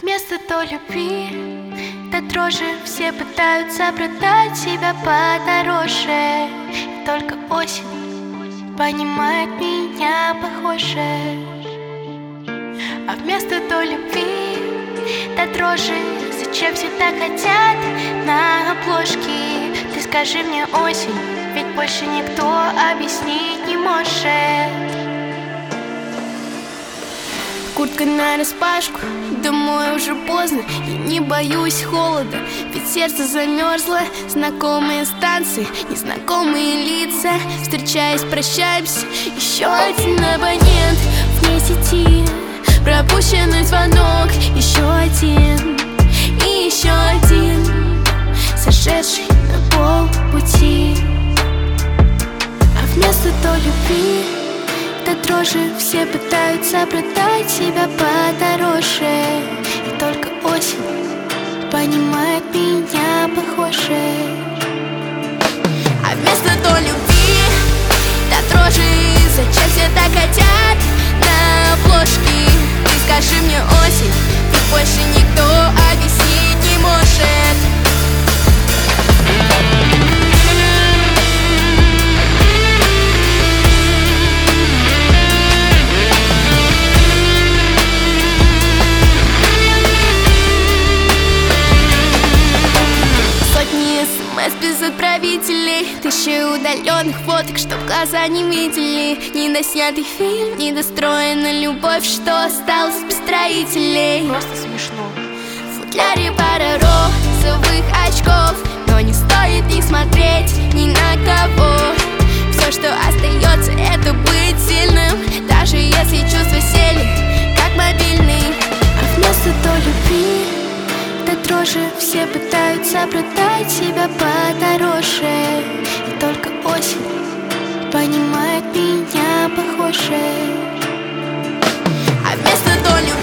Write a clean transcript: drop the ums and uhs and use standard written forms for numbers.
вместо той любви, до дрожи все пытаются продать себя подороже. И только осень понимает меня похоже. А вместо той любви, до дрожи, зачем все так хотят на обложке? Ты скажи мне, осень, ведь больше никто объяснить не может. Куртка нараспашку, домой уже поздно. Я не боюсь холода, ведь сердце замерзло. Знакомые станции, незнакомые лица. Встречаясь, прощаемся. Еще один абонент вне сети, пропущенный звонок. Еще один и еще один, сошедший на полпути. А вместо той любви, до дрожи все пытаются продать себя подороже. И только осень понимает меня похоже. А вместо той любви, до дрожи, зачем все так хотят на обложке? Ты скажи мне, осень, ведь больше никто объяснить не может. Без отправителей, тысячи удаленных фоток, чтоб глаза не видели. Недоснятый фильм, недостроенная любовь, что осталось без строителей. Просто смешно. В футляре пара розовых очков, но не стоит их смотреть ни на кого. Все, что остается, это быть сильным, даже если чувства сели, как мобильный. А вместо той любви, до дрожи все пытаются продать себя подороже. И только осень понимает меня похоже. А вместо той любви,